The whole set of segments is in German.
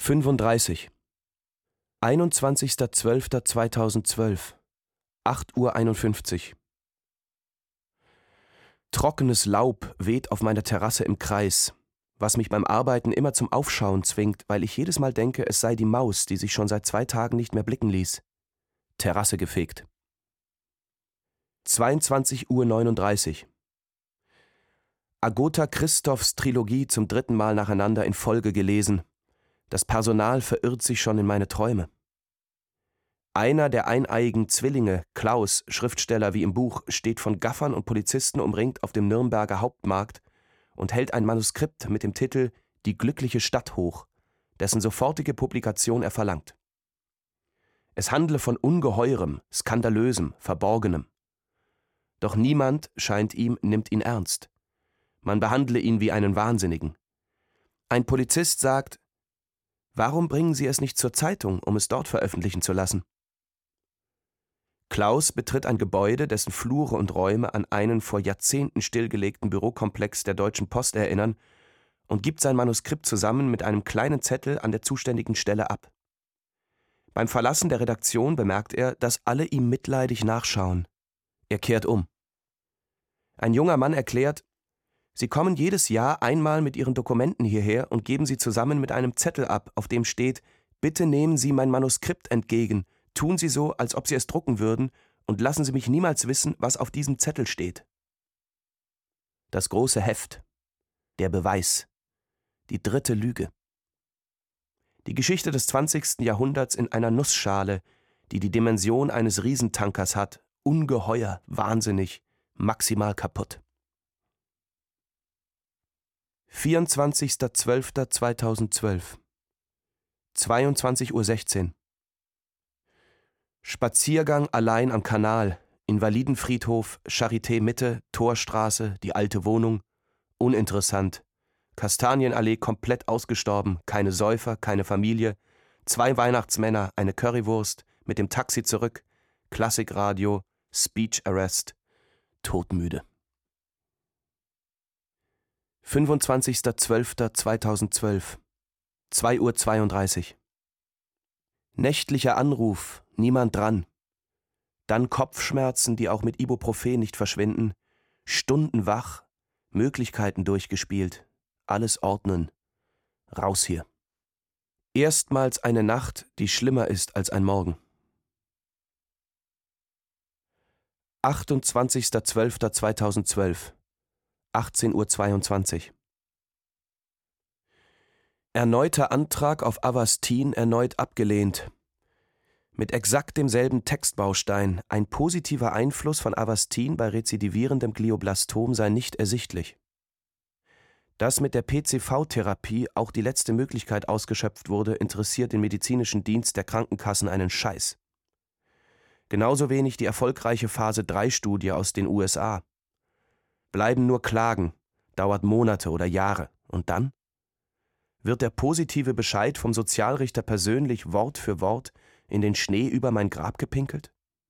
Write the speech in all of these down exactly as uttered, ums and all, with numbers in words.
fünfunddreißig. einundzwanzigster zwölfter zweitausendzwölf, acht Uhr einundfünfzig. Trockenes Laub weht auf meiner Terrasse im Kreis, was mich beim Arbeiten immer zum Aufschauen zwingt, weil ich jedes Mal denke, es sei die Maus, die sich schon seit zwei Tagen nicht mehr blicken ließ. Terrasse gefegt. zweiundzwanzig Uhr neununddreißig. Agota Christophs Trilogie zum dritten Mal nacheinander in Folge gelesen. Das Personal verirrt sich schon in meine Träume. Einer der eineiigen Zwillinge, Klaus, Schriftsteller wie im Buch, steht von Gaffern und Polizisten umringt auf dem Nürnberger Hauptmarkt und hält ein Manuskript mit dem Titel »Die glückliche Stadt« hoch, dessen sofortige Publikation er verlangt. Es handle von Ungeheurem, Skandalösem, Verborgenem. Doch niemand, scheint ihm, nimmt ihn ernst. Man behandle ihn wie einen Wahnsinnigen. Ein Polizist sagt: »Warum bringen Sie es nicht zur Zeitung, um es dort veröffentlichen zu lassen?« Klaus betritt ein Gebäude, dessen Flure und Räume an einen vor Jahrzehnten stillgelegten Bürokomplex der Deutschen Post erinnern, und gibt sein Manuskript zusammen mit einem kleinen Zettel an der zuständigen Stelle ab. Beim Verlassen der Redaktion bemerkt er, dass alle ihm mitleidig nachschauen. Er kehrt um. Ein junger Mann erklärt: »Sie kommen jedes Jahr einmal mit Ihren Dokumenten hierher und geben sie zusammen mit einem Zettel ab, auf dem steht: »Bitte nehmen Sie mein Manuskript entgegen, tun Sie so, als ob Sie es drucken würden, und lassen Sie mich niemals wissen, was auf diesem Zettel steht.« Das große Heft. Der Beweis. Die dritte Lüge. Die Geschichte des zwanzigsten Jahrhunderts in einer Nussschale, die die Dimension eines Riesentankers hat, ungeheuer, wahnsinnig, maximal kaputt. vierundzwanzigster zwölfter zweitausendzwölf, zweiundzwanzig Uhr sechzehn. Spaziergang allein am Kanal, Invalidenfriedhof, Charité Mitte, Torstraße, die alte Wohnung, uninteressant. Kastanienallee komplett ausgestorben, keine Säufer, keine Familie, zwei Weihnachtsmänner, eine Currywurst, mit dem Taxi zurück, Klassikradio, Speech Arrest, todmüde. fünfundzwanzigster zwölfter zweitausendzwölf, zwei Uhr zweiunddreißig. Nächtlicher Anruf, niemand dran. Dann Kopfschmerzen, die auch mit Ibuprofen nicht verschwinden, Stunden wach, Möglichkeiten durchgespielt, alles ordnen, raus hier. Erstmals eine Nacht, die schlimmer ist als ein Morgen. achtundzwanzigster zwölfter zweitausendzwölf, achtzehn Uhr zweiundzwanzig. Erneuter Antrag auf Avastin erneut abgelehnt. Mit exakt demselben Textbaustein: ein positiver Einfluss von Avastin bei rezidivierendem Glioblastom sei nicht ersichtlich. Dass mit der P C V-Therapie auch die letzte Möglichkeit ausgeschöpft wurde, interessiert den medizinischen Dienst der Krankenkassen einen Scheiß. Genauso wenig die erfolgreiche Phase drei Studie aus den U S A. Bleiben nur Klagen, dauert Monate oder Jahre. Und dann? Wird der positive Bescheid vom Sozialrichter persönlich Wort für Wort in den Schnee über mein Grab gepinkelt?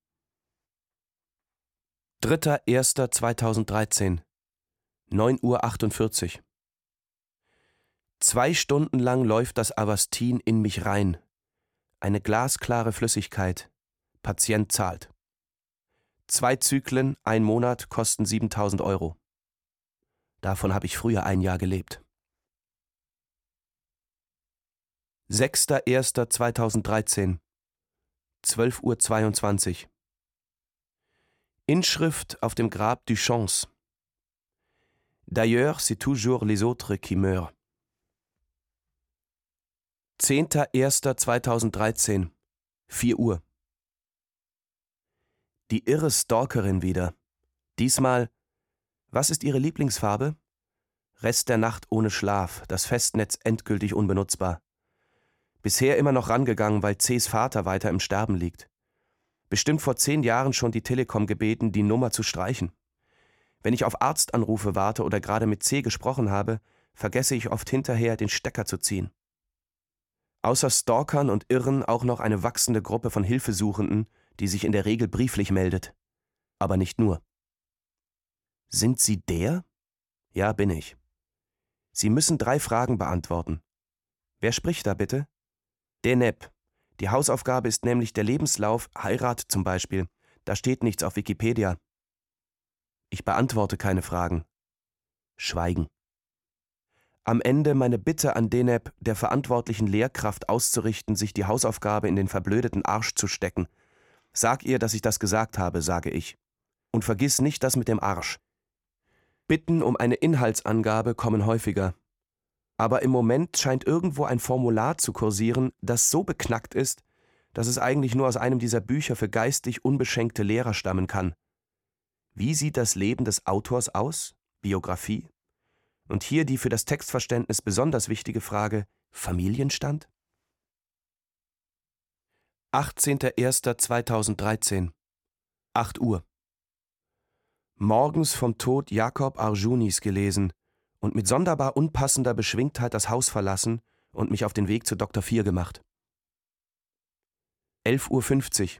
dritter erster zweitausenddreizehn, neun Uhr achtundvierzig. Zwei Stunden lang läuft das Avastin in mich rein. Eine glasklare Flüssigkeit. Patient zahlt. Zwei Zyklen, ein Monat, kosten siebentausend Euro. Davon habe ich früher ein Jahr gelebt. sechster erster zweitausenddreizehn, zwölf Uhr zweiundzwanzig. Inschrift auf dem Grab Duchamps. D'ailleurs, c'est toujours les autres qui meurent. zehnter erster zweitausenddreizehn, vier Uhr. Die irre Stalkerin wieder. Diesmal: Was ist Ihre Lieblingsfarbe? Rest der Nacht ohne Schlaf, das Festnetz endgültig unbenutzbar. Bisher immer noch rangegangen, weil Cs Vater weiter im Sterben liegt. Bestimmt vor zehn Jahren schon die Telekom gebeten, die Nummer zu streichen. Wenn ich auf Arztanrufe warte oder gerade mit C gesprochen habe, vergesse ich oft hinterher, den Stecker zu ziehen. Außer Stalkern und Irren auch noch eine wachsende Gruppe von Hilfesuchenden, die sich in der Regel brieflich meldet. Aber nicht nur. Sind Sie der? Ja, bin ich. Sie müssen drei Fragen beantworten. Wer spricht da bitte? Deneb. Die Hausaufgabe ist nämlich der Lebenslauf, Heirat zum Beispiel. Da steht nichts auf Wikipedia. Ich beantworte keine Fragen. Schweigen. Am Ende meine Bitte an Deneb, der verantwortlichen Lehrkraft auszurichten, sich die Hausaufgabe in den verblödeten Arsch zu stecken. Sag ihr, dass ich das gesagt habe, sage ich. Und vergiss nicht das mit dem Arsch. Bitten um eine Inhaltsangabe kommen häufiger. Aber im Moment scheint irgendwo ein Formular zu kursieren, das so beknackt ist, dass es eigentlich nur aus einem dieser Bücher für geistig unbeschenkte Lehrer stammen kann. Wie sieht das Leben des Autors aus? Biografie? Und hier die für das Textverständnis besonders wichtige Frage: Familienstand? achtzehnter erster zweitausenddreizehn, acht Uhr. Morgens vom Tod Jakob Arjunis gelesen und mit sonderbar unpassender Beschwingtheit das Haus verlassen und mich auf den Weg zu Doktor vier gemacht. elf Uhr fünfzig.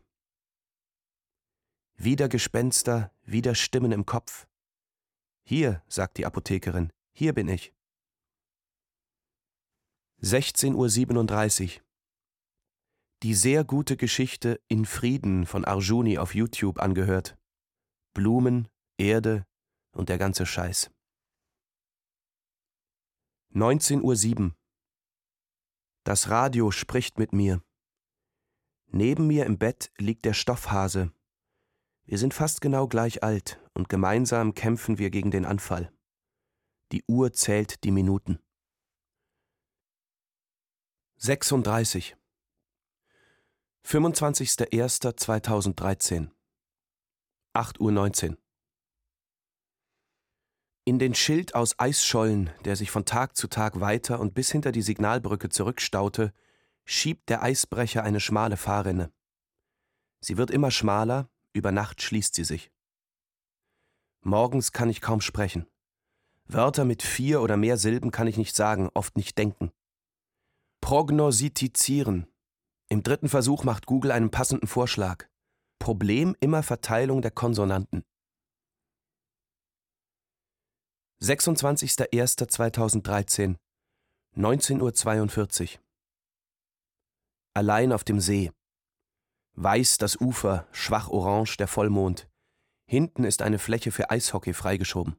Wieder Gespenster, wieder Stimmen im Kopf. Hier, sagt die Apothekerin, hier bin ich. sechzehn Uhr siebenunddreißig. Die sehr gute Geschichte In Frieden von Arjuni auf YouTube angehört. Blumen, Erde und der ganze Scheiß. neunzehn Uhr sieben. Das Radio spricht mit mir. Neben mir im Bett liegt der Stoffhase. Wir sind fast genau gleich alt und gemeinsam kämpfen wir gegen den Anfall. Die Uhr zählt die Minuten. sechsunddreißig. fünfundzwanzigster erster zweitausenddreizehn. acht Uhr neunzehn. In den Schild aus Eisschollen, der sich von Tag zu Tag weiter und bis hinter die Signalbrücke zurückstaute, schiebt der Eisbrecher eine schmale Fahrrinne. Sie wird immer schmaler, über Nacht schließt sie sich. Morgens kann ich kaum sprechen. Wörter mit vier oder mehr Silben kann ich nicht sagen, oft nicht denken. Prognostizieren. Im dritten Versuch macht Google einen passenden Vorschlag. Problem immer Verteilung der Konsonanten. sechsundzwanzigster erster zweitausenddreizehn, neunzehn Uhr zweiundvierzig. Allein auf dem See. Weiß das Ufer, schwach orange der Vollmond. Hinten ist eine Fläche für Eishockey freigeschoben.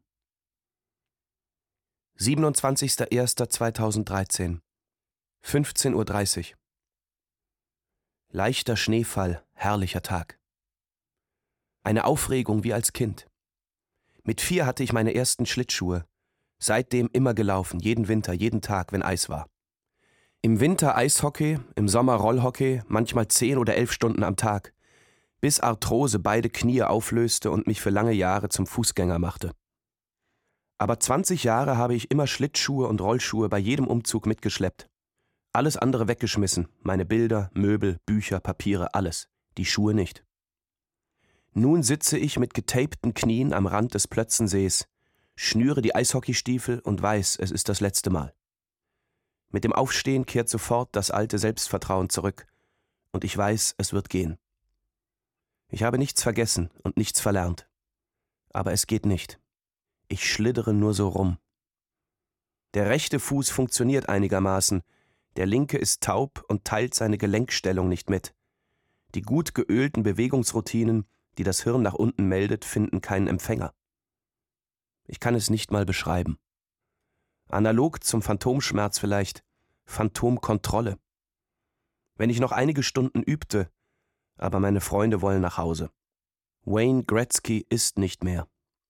siebenundzwanzigster erster zweitausenddreizehn, fünfzehn Uhr dreißig. Leichter Schneefall, herrlicher Tag. Eine Aufregung wie als Kind. Mit vier hatte ich meine ersten Schlittschuhe. Seitdem immer gelaufen, jeden Winter, jeden Tag, wenn Eis war. Im Winter Eishockey, im Sommer Rollhockey, manchmal zehn oder elf Stunden am Tag, bis Arthrose beide Knie auflöste und mich für lange Jahre zum Fußgänger machte. Aber zwanzig Jahre habe ich immer Schlittschuhe und Rollschuhe bei jedem Umzug mitgeschleppt. Alles andere weggeschmissen, meine Bilder, Möbel, Bücher, Papiere, alles, die Schuhe nicht. Nun sitze ich mit getapten Knien am Rand des Plötzensees, schnüre die Eishockeystiefel und weiß, es ist das letzte Mal. Mit dem Aufstehen kehrt sofort das alte Selbstvertrauen zurück und ich weiß, es wird gehen. Ich habe nichts vergessen und nichts verlernt. Aber es geht nicht. Ich schlittere nur so rum. Der rechte Fuß funktioniert einigermaßen, der linke ist taub und teilt seine Gelenkstellung nicht mit. Die gut geölten Bewegungsroutinen, die das Hirn nach unten meldet, finden keinen Empfänger. Ich kann es nicht mal beschreiben. Analog zum Phantomschmerz vielleicht, Phantomkontrolle. Wenn ich noch einige Stunden übte, aber meine Freunde wollen nach Hause. Wayne Gretzky ist nicht mehr.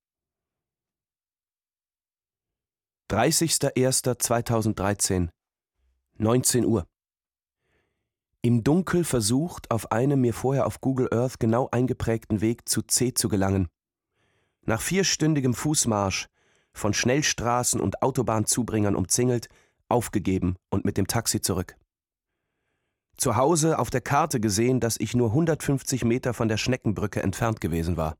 dreißigster erster zweitausenddreizehn, neunzehn Uhr. Im Dunkel versucht, auf einem mir vorher auf Google Earth genau eingeprägten Weg zu C zu gelangen. Nach vierstündigem Fußmarsch, von Schnellstraßen und Autobahnzubringern umzingelt, aufgegeben und mit dem Taxi zurück. Zu Hause auf der Karte gesehen, dass ich nur hundertfünfzig Meter von der Schneckenbrücke entfernt gewesen war.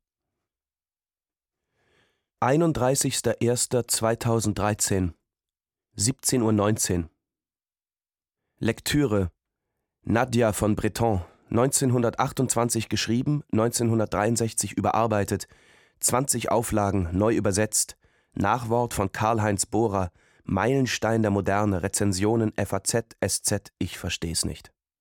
einunddreißigster erster zweitausenddreizehn, siebzehn Uhr neunzehn. Lektüre: Nadja von Breton, neunzehnhundertachtundzwanzig geschrieben, neunzehnhundertdreiundsechzig überarbeitet, zwanzig Auflagen, neu übersetzt, Nachwort von Karl-Heinz Bohrer, Meilenstein der Moderne, Rezensionen F A Z, S Z, ich versteh's nicht.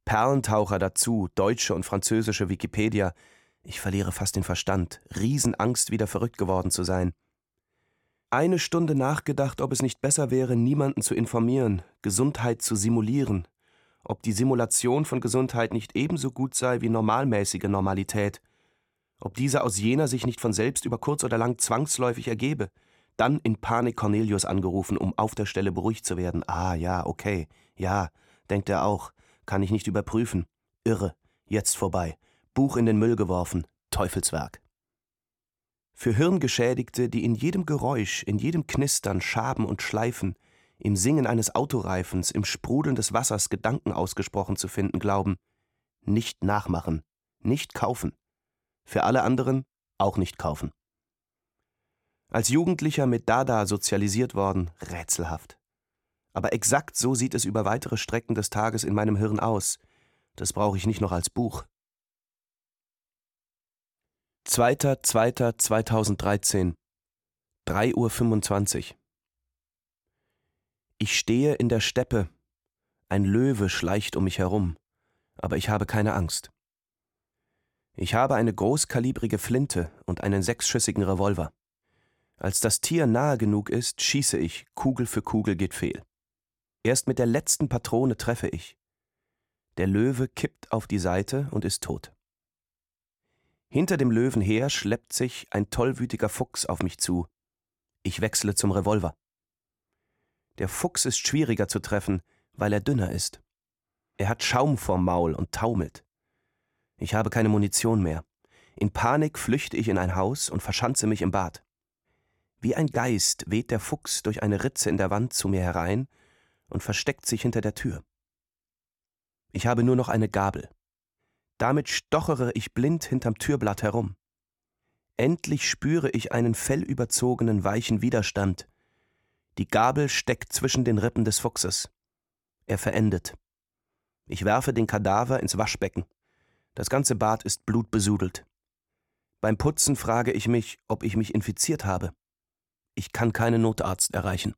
Perlentaucher dazu, deutsche und französische Wikipedia. Ich verliere fast den Verstand. Riesenangst, wieder verrückt geworden zu sein. Eine Stunde nachgedacht, ob es nicht besser wäre, niemanden zu informieren, Gesundheit zu simulieren. Ob die Simulation von Gesundheit nicht ebenso gut sei wie normalmäßige Normalität. Ob diese aus jener sich nicht von selbst über kurz oder lang zwangsläufig ergebe. Dann in Panik Cornelius angerufen, um auf der Stelle beruhigt zu werden. Ah, ja, okay. Ja, denkt er auch. Kann ich nicht überprüfen. Irre. Jetzt vorbei. Buch in den Müll geworfen. Teufelswerk. Für Hirngeschädigte, die in jedem Geräusch, in jedem Knistern, Schaben und Schleifen, im Singen eines Autoreifens, im Sprudeln des Wassers Gedanken ausgesprochen zu finden glauben, nicht nachmachen, nicht kaufen. Für alle anderen auch nicht kaufen. Als Jugendlicher mit Dada sozialisiert worden, rätselhaft. Aber exakt so sieht es über weitere Strecken des Tages in meinem Hirn aus. Das brauche ich nicht noch als Buch. zweiter zweiter zweitausenddreizehn, drei Uhr fünfundzwanzig. Ich stehe in der Steppe. Ein Löwe schleicht um mich herum, aber ich habe keine Angst. Ich habe eine großkalibrige Flinte und einen sechsschüssigen Revolver. Als das Tier nahe genug ist, schieße ich, Kugel für Kugel geht fehl. Erst mit der letzten Patrone treffe ich. Der Löwe kippt auf die Seite und ist tot. Hinter dem Löwen her schleppt sich ein tollwütiger Fuchs auf mich zu. Ich wechsle zum Revolver. Der Fuchs ist schwieriger zu treffen, weil er dünner ist. Er hat Schaum vorm Maul und taumelt. Ich habe keine Munition mehr. In Panik flüchte ich in ein Haus und verschanze mich im Bad. Wie ein Geist weht der Fuchs durch eine Ritze in der Wand zu mir herein und versteckt sich hinter der Tür. Ich habe nur noch eine Gabel. Damit stochere ich blind hinterm Türblatt herum. Endlich spüre ich einen fellüberzogenen, weichen Widerstand. Die Gabel steckt zwischen den Rippen des Fuchses. Er verendet. Ich werfe den Kadaver ins Waschbecken. Das ganze Bad ist blutbesudelt. Beim Putzen frage ich mich, ob ich mich infiziert habe. Ich kann keinen Notarzt erreichen.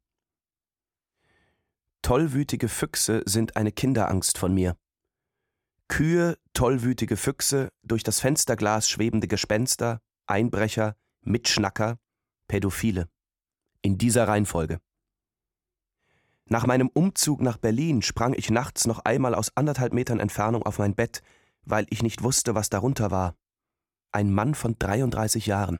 Tollwütige Füchse sind eine Kinderangst von mir. Kühe, tollwütige Füchse, durch das Fensterglas schwebende Gespenster, Einbrecher, Mitschnacker, Pädophile. In dieser Reihenfolge. Nach meinem Umzug nach Berlin sprang ich nachts noch einmal aus anderthalb Metern Entfernung auf mein Bett, weil ich nicht wusste, was darunter war. Ein Mann von dreiunddreißig Jahren.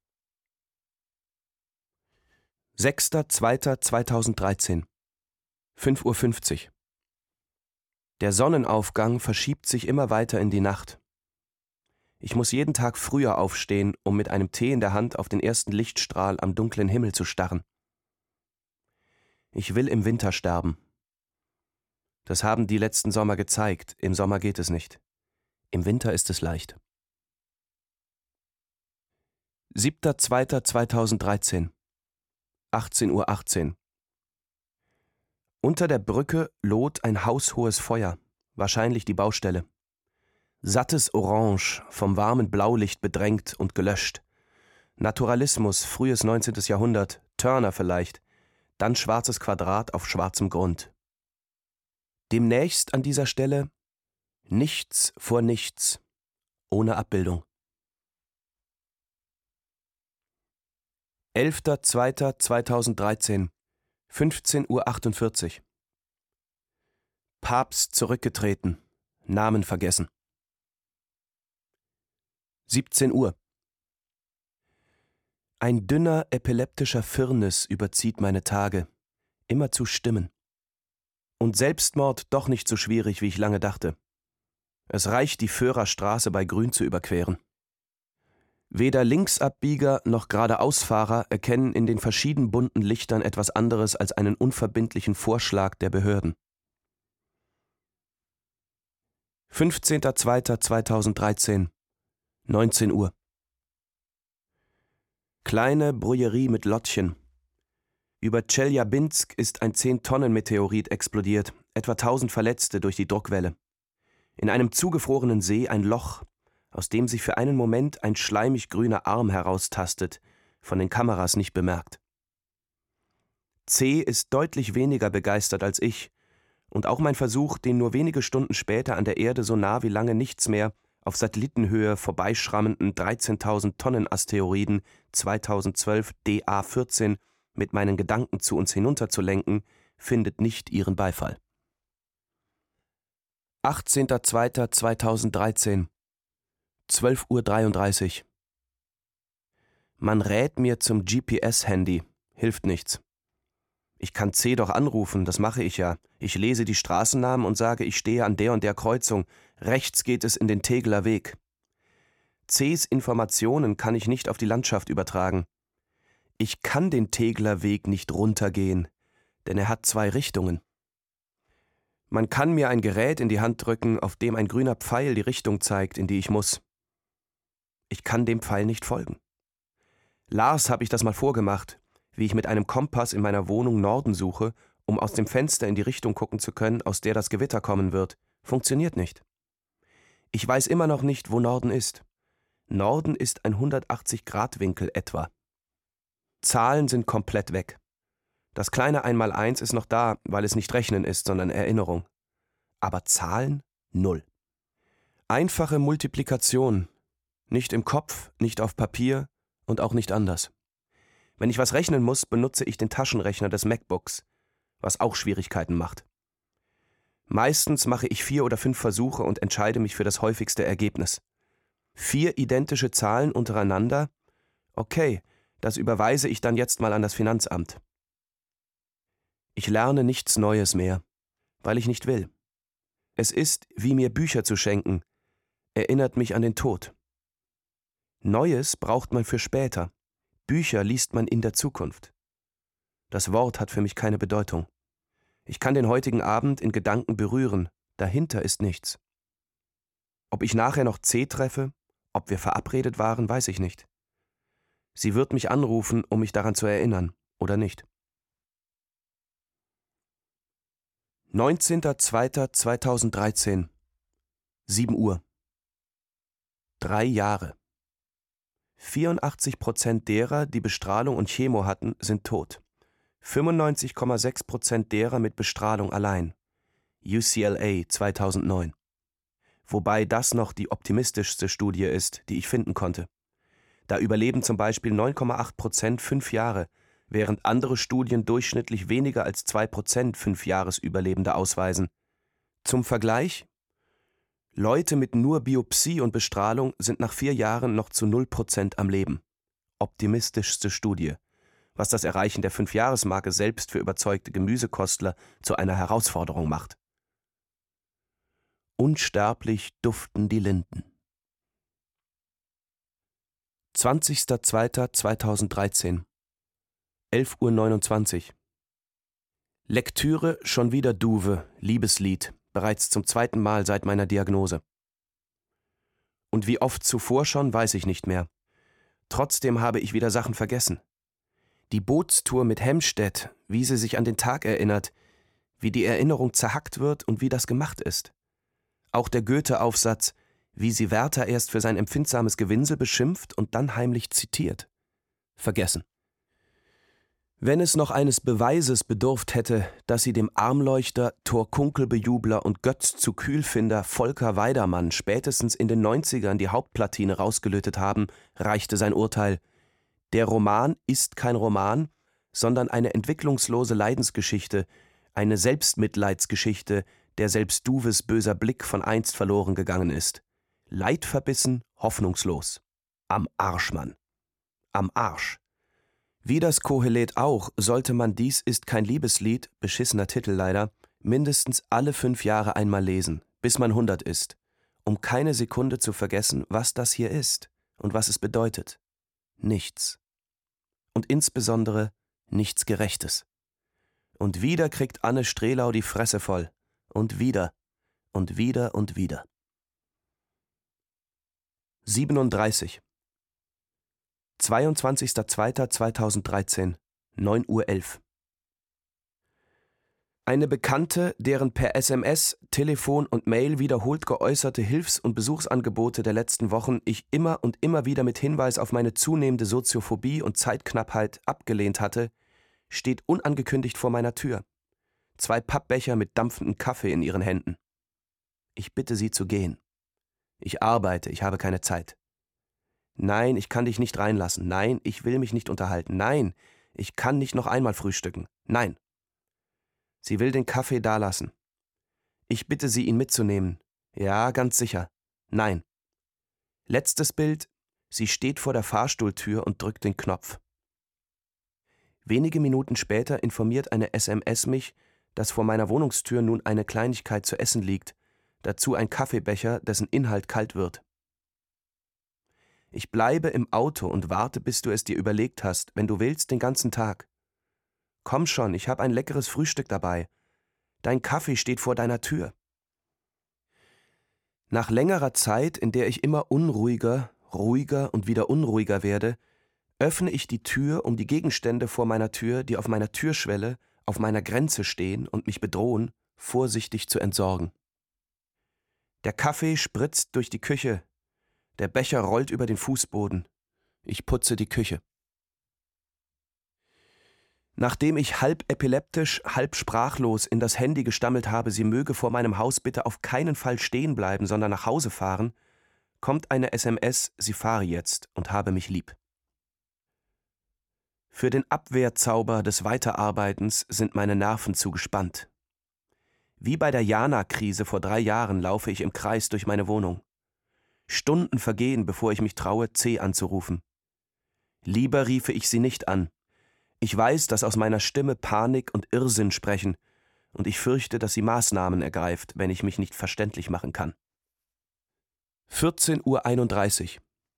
sechster zweiter zweitausenddreizehn, fünf Uhr fünfzig. Der Sonnenaufgang verschiebt sich immer weiter in die Nacht. Ich muss jeden Tag früher aufstehen, um mit einem Tee in der Hand auf den ersten Lichtstrahl am dunklen Himmel zu starren. Ich will im Winter sterben. Das haben die letzten Sommer gezeigt. Im Sommer geht es nicht. Im Winter ist es leicht. siebter zweiter zweitausenddreizehn, achtzehn Uhr achtzehn. Unter der Brücke loht ein haushohes Feuer, wahrscheinlich die Baustelle. Sattes Orange, vom warmen Blaulicht bedrängt und gelöscht. Naturalismus, frühes neunzehntes Jahrhundert, Turner vielleicht, dann schwarzes Quadrat auf schwarzem Grund. Demnächst an dieser Stelle nichts vor nichts, ohne Abbildung. elfter zweiter zweitausenddreizehn, fünfzehn Uhr achtundvierzig. Papst zurückgetreten, Namen vergessen. siebzehn Uhr. Ein dünner, epileptischer Firnis überzieht meine Tage, immerzu Stimmen. Und Selbstmord doch nicht so schwierig, wie ich lange dachte. Es reicht, die Föhrer Straße bei Grün zu überqueren. Weder Linksabbieger noch Geradeausfahrer erkennen in den verschieden bunten Lichtern etwas anderes als einen unverbindlichen Vorschlag der Behörden. fünfzehnter zweiter zweitausenddreizehn, neunzehn Uhr. Kleine Brouillerie mit Lottchen. Über Tscheljabinsk ist ein zehn-Tonnen-Meteorit explodiert, etwa tausend Verletzte durch die Druckwelle. In einem zugefrorenen See ein Loch, aus dem sich für einen Moment ein schleimig grüner Arm heraustastet, von den Kameras nicht bemerkt. C. ist deutlich weniger begeistert als ich Und auch mein Versuch, den nur wenige Stunden später an der Erde so nah wie lange nichts mehr auf Satellitenhöhe vorbeischrammenden dreizehntausend Tonnen Asteroiden zweitausendzwölf D A vierzehn mit meinen Gedanken zu uns hinunterzulenken, findet nicht ihren Beifall. achtzehnter zweiter zweitausenddreizehn, zwölf Uhr dreiunddreißig. Man rät mir zum G P S-Handy, hilft nichts. Ich kann C doch anrufen, das mache ich ja. Ich lese die Straßennamen und sage, ich stehe an der und der Kreuzung. Rechts geht es in den Tegeler Weg. Cs Informationen kann ich nicht auf die Landschaft übertragen. Ich kann den Tegeler Weg nicht runtergehen, denn er hat zwei Richtungen. Man kann mir ein Gerät in die Hand drücken, auf dem ein grüner Pfeil die Richtung zeigt, in die ich muss. Ich kann dem Pfeil nicht folgen. Lars habe ich das mal vorgemacht, wie ich mit einem Kompass in meiner Wohnung Norden suche, um aus dem Fenster in die Richtung gucken zu können, aus der das Gewitter kommen wird. Funktioniert nicht. Ich weiß immer noch nicht, wo Norden ist. Norden ist ein hundertachtzig-Grad-Winkel etwa. Zahlen sind komplett weg. Das kleine Einmaleins ist noch da, weil es nicht Rechnen ist, sondern Erinnerung. Aber Zahlen? Null. Einfache Multiplikation. Nicht im Kopf, nicht auf Papier und auch nicht anders. Wenn ich was rechnen muss, benutze ich den Taschenrechner des MacBooks, was auch Schwierigkeiten macht. Meistens mache ich vier oder fünf Versuche und entscheide mich für das häufigste Ergebnis. Vier identische Zahlen untereinander? Okay, das überweise ich dann jetzt mal an das Finanzamt. Ich lerne nichts Neues mehr, weil ich nicht will. Es ist, wie mir Bücher zu schenken, erinnert mich an den Tod. Neues braucht man für später. Bücher liest man in der Zukunft. Das Wort hat für mich keine Bedeutung. Ich kann den heutigen Abend in Gedanken berühren, dahinter ist nichts. Ob ich nachher noch C treffe, ob wir verabredet waren, weiß ich nicht. Sie wird mich anrufen, um mich daran zu erinnern, oder nicht. neunzehnter zweiter zweitausenddreizehn, sieben Uhr. Drei Jahre. vierundachtzig Prozent derer, die Bestrahlung und Chemo hatten, sind tot. fünfundneunzig Komma sechs Prozent derer mit Bestrahlung allein. U C L A zweitausendneun. Wobei das noch die optimistischste Studie ist, die ich finden konnte. Da überleben zum Beispiel neun Komma acht Prozent fünf Jahre, während andere Studien durchschnittlich weniger als zwei Prozent Fünfjahresüberlebende ausweisen. Zum Vergleich: Leute mit nur Biopsie und Bestrahlung sind nach vier Jahren noch zu null Prozent am Leben. Optimistischste Studie, was das Erreichen der Fünfjahresmarke selbst für überzeugte Gemüsekostler zu einer Herausforderung macht. Unsterblich duften die Linden. zwanzigster zweiter zweitausenddreizehn, elf Uhr neunundzwanzig. Lektüre schon wieder Duve, Liebeslied, bereits zum zweiten Mal seit meiner Diagnose. Und wie oft zuvor schon, weiß ich nicht mehr. Trotzdem habe ich wieder Sachen vergessen. Die Bootstour mit Hemstedt, wie sie sich an den Tag erinnert, wie die Erinnerung zerhackt wird und wie das gemacht ist. Auch der Goethe-Aufsatz, wie sie Werther erst für sein empfindsames Gewinsel beschimpft und dann heimlich zitiert. Vergessen. Wenn es noch eines Beweises bedurft hätte, dass sie dem Armleuchter, Thor Kunkelbejubler und Götz zu Kühlfinder Volker Weidermann spätestens in den neunzigern die Hauptplatine rausgelötet haben, reichte sein Urteil: Der Roman ist kein Roman, sondern eine entwicklungslose Leidensgeschichte, eine Selbstmitleidsgeschichte, der selbst Duves böser Blick von einst verloren gegangen ist. Leidverbissen, hoffnungslos. Am Arsch, Mann. Am Arsch. Wie das Kohelet auch, sollte man Dies ist kein Liebeslied, beschissener Titel leider, mindestens alle fünf Jahre einmal lesen, bis man hundert ist, um keine Sekunde zu vergessen, was das hier ist und was es bedeutet. Nichts. Und insbesondere nichts Gerechtes. Und wieder kriegt Anne Strelau die Fresse voll. Und wieder. Und wieder und wieder. siebenunddreißig. zweiundzwanzigster zweiter zweitausenddreizehn, neun Uhr elf. Eine Bekannte, deren per S M S, Telefon und Mail wiederholt geäußerte Hilfs- und Besuchsangebote der letzten Wochen ich immer und immer wieder mit Hinweis auf meine zunehmende Soziophobie und Zeitknappheit abgelehnt hatte, steht unangekündigt vor meiner Tür. zwei Pappbecher mit dampfendem Kaffee in ihren Händen. Ich bitte sie zu gehen. Ich arbeite, ich habe keine Zeit. Nein, ich kann dich nicht reinlassen. Nein, ich will mich nicht unterhalten. Nein, ich kann nicht noch einmal frühstücken. Nein. Sie will den Kaffee dalassen. Ich bitte sie, ihn mitzunehmen. Ja, ganz sicher. Nein. Letztes Bild. Sie steht vor der Fahrstuhltür und drückt den Knopf. Wenige Minuten später informiert eine S M S mich, dass vor meiner Wohnungstür nun eine Kleinigkeit zu essen liegt, dazu ein Kaffeebecher, dessen Inhalt kalt wird. Ich bleibe im Auto und warte, bis du es dir überlegt hast, wenn du willst, den ganzen Tag. Komm schon, ich habe ein leckeres Frühstück dabei. Dein Kaffee steht vor deiner Tür. Nach längerer Zeit, in der ich immer unruhiger, ruhiger und wieder unruhiger werde, öffne ich die Tür, um die Gegenstände vor meiner Tür, die auf meiner Türschwelle, auf meiner Grenze stehen und mich bedrohen, vorsichtig zu entsorgen. Der Kaffee spritzt durch die Küche, der Becher rollt über den Fußboden. Ich putze die Küche. Nachdem ich halb epileptisch, halb sprachlos in das Handy gestammelt habe, sie möge vor meinem Haus bitte auf keinen Fall stehen bleiben, sondern nach Hause fahren, kommt eine S M S, sie fahre jetzt und habe mich lieb. Für den Abwehrzauber des Weiterarbeitens sind meine Nerven zu gespannt. Wie bei der Jana-Krise vor drei Jahren laufe ich im Kreis durch meine Wohnung. Stunden vergehen, bevor ich mich traue, C anzurufen. Lieber riefe ich sie nicht an. Ich weiß, dass aus meiner Stimme Panik und Irrsinn sprechen, und ich fürchte, dass sie Maßnahmen ergreift, wenn ich mich nicht verständlich machen kann. vierzehn Uhr einunddreißig.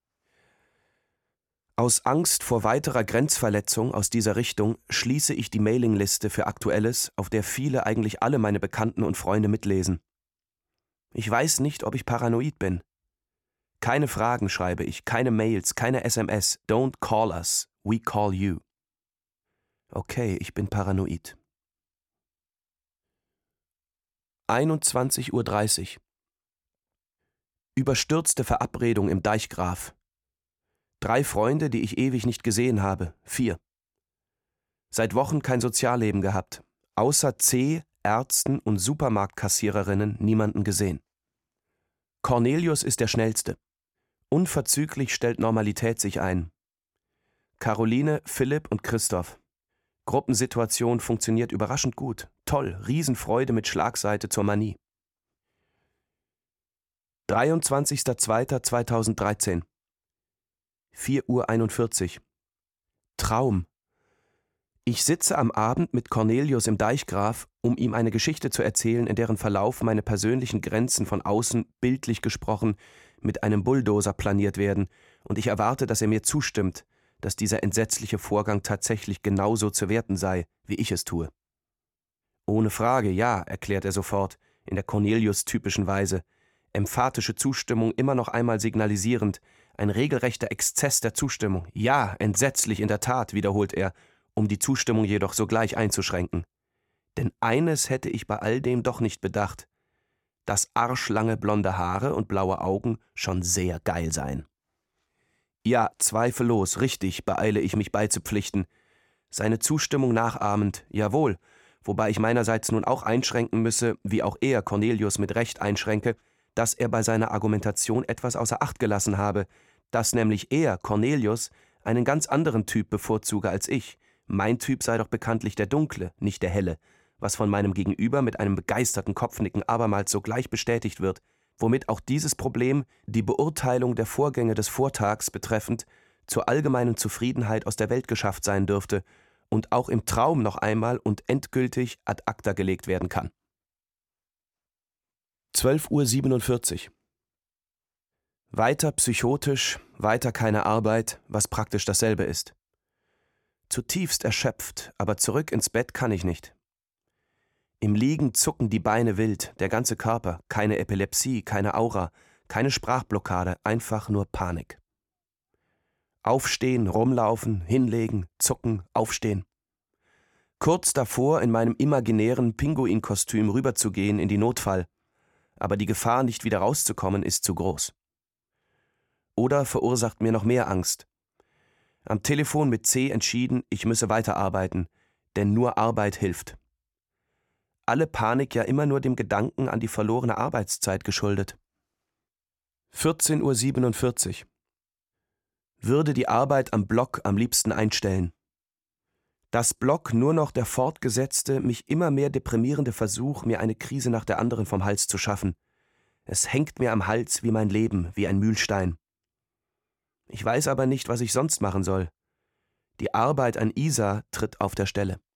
Aus Angst vor weiterer Grenzverletzung aus dieser Richtung schließe ich die Mailingliste für Aktuelles, auf der viele, eigentlich alle meine Bekannten und Freunde mitlesen. Ich weiß nicht, ob ich paranoid bin. Keine Fragen schreibe ich, keine Mails, keine S M S. Don't call us, we call you. Okay, ich bin paranoid. einundzwanzig Uhr dreißig. Überstürzte Verabredung im Deichgraf. Drei Freunde, die ich ewig nicht gesehen habe. Vier. Seit Wochen kein Sozialleben gehabt. Außer C, Ärzten und Supermarktkassiererinnen niemanden gesehen. Cornelius ist der Schnellste. Unverzüglich stellt Normalität sich ein. Caroline, Philipp und Christoph. Gruppensituation funktioniert überraschend gut. Toll, Riesenfreude mit Schlagseite zur Manie. dreiundzwanzigster zweiter zweitausenddreizehn. vier Uhr einundvierzig. Traum. Ich sitze am Abend mit Cornelius im Deichgraf, um ihm eine Geschichte zu erzählen, in deren Verlauf meine persönlichen Grenzen von außen, bildlich gesprochen, mit einem Bulldozer planiert werden, und ich erwarte, dass er mir zustimmt, dass dieser entsetzliche Vorgang tatsächlich genauso zu werten sei, wie ich es tue. Ohne Frage, ja, erklärt er sofort, in der Cornelius-typischen Weise, emphatische Zustimmung immer noch einmal signalisierend, ein regelrechter Exzess der Zustimmung. Ja, entsetzlich in der Tat, wiederholt er, um die Zustimmung jedoch sogleich einzuschränken. Denn eines hätte ich bei all dem doch nicht bedacht: dass arschlange blonde Haare und blaue Augen schon sehr geil seien. Ja, zweifellos, richtig, beeile ich mich beizupflichten. Seine Zustimmung nachahmend, jawohl, wobei ich meinerseits nun auch einschränken müsse, wie auch er Cornelius mit Recht einschränke, dass er bei seiner Argumentation etwas außer Acht gelassen habe, dass nämlich er, Cornelius, einen ganz anderen Typ bevorzuge als ich. Mein Typ sei doch bekanntlich der dunkle, nicht der helle, was von meinem Gegenüber mit einem begeisterten Kopfnicken abermals sogleich bestätigt wird, womit auch dieses Problem, die Beurteilung der Vorgänge des Vortags betreffend, zur allgemeinen Zufriedenheit aus der Welt geschafft sein dürfte und auch im Traum noch einmal und endgültig ad acta gelegt werden kann. zwölf Uhr siebenundvierzig. Weiter psychotisch, weiter keine Arbeit, was praktisch dasselbe ist. Zutiefst erschöpft, aber zurück ins Bett kann ich nicht. Im Liegen zucken die Beine wild, der ganze Körper, keine Epilepsie, keine Aura, keine Sprachblockade, einfach nur Panik. Aufstehen, rumlaufen, hinlegen, zucken, aufstehen. Kurz davor, in meinem imaginären Pinguinkostüm rüberzugehen in die Notfall, aber die Gefahr, nicht wieder rauszukommen, ist zu groß. Oder verursacht mir noch mehr Angst. Am Telefon mit C entschieden, ich müsse weiterarbeiten, denn nur Arbeit hilft. Alle Panik ja immer nur dem Gedanken an die verlorene Arbeitszeit geschuldet. vierzehn Uhr siebenundvierzig. Würde die Arbeit am Block am liebsten einstellen. Das Block nur noch der fortgesetzte, mich immer mehr deprimierende Versuch, mir eine Krise nach der anderen vom Hals zu schaffen. Es hängt mir am Hals wie mein Leben, wie ein Mühlstein. Ich weiß aber nicht, was ich sonst machen soll. Die Arbeit an Isa tritt auf der Stelle.